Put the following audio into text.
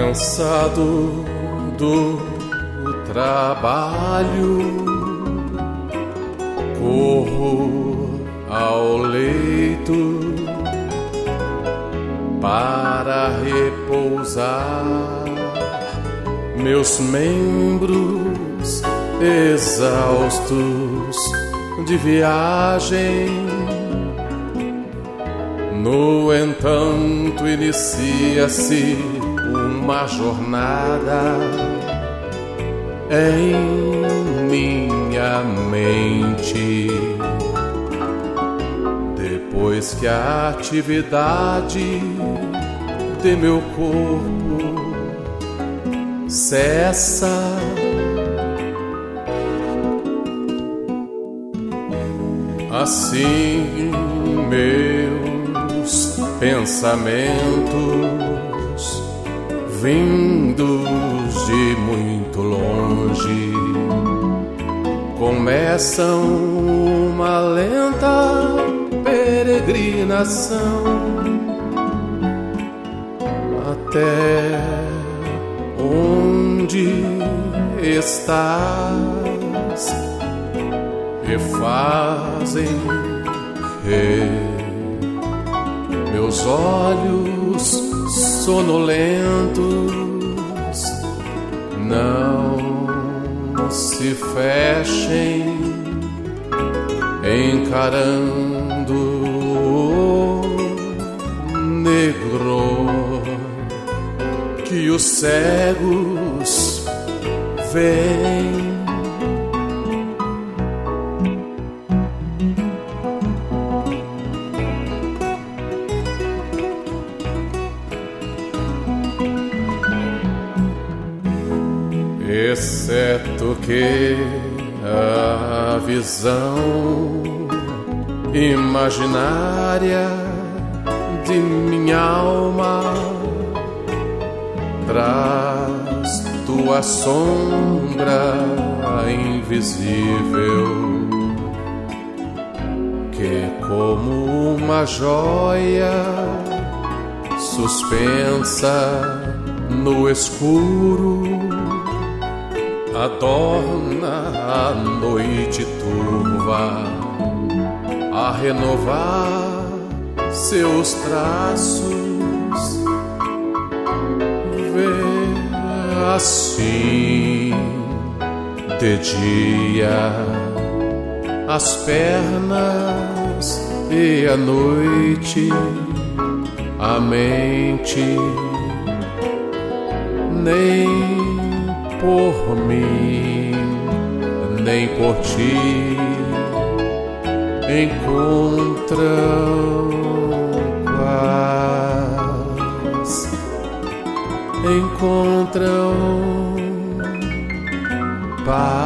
Cansado do trabalho, corro ao leito para repousar meus membros exaustos de viagem. No entanto, inicia-se uma jornada em minha mente. Depois que a atividade de meu corpo cessa, assim meus pensamentos, vindos de muito longe, começam uma lenta peregrinação até onde estás, e fazem que meus olhos sonolentos não se fechem, encarando o negro que os cegos veem. Exceto que a visão imaginária de minha alma traz tua sombra invisível, que como uma joia suspensa no escuro adorna a noite turva a renovar seus traços. Vê assim de dia as pernas e à noite a mente. Nem por mim, nem por ti encontram paz, encontram paz.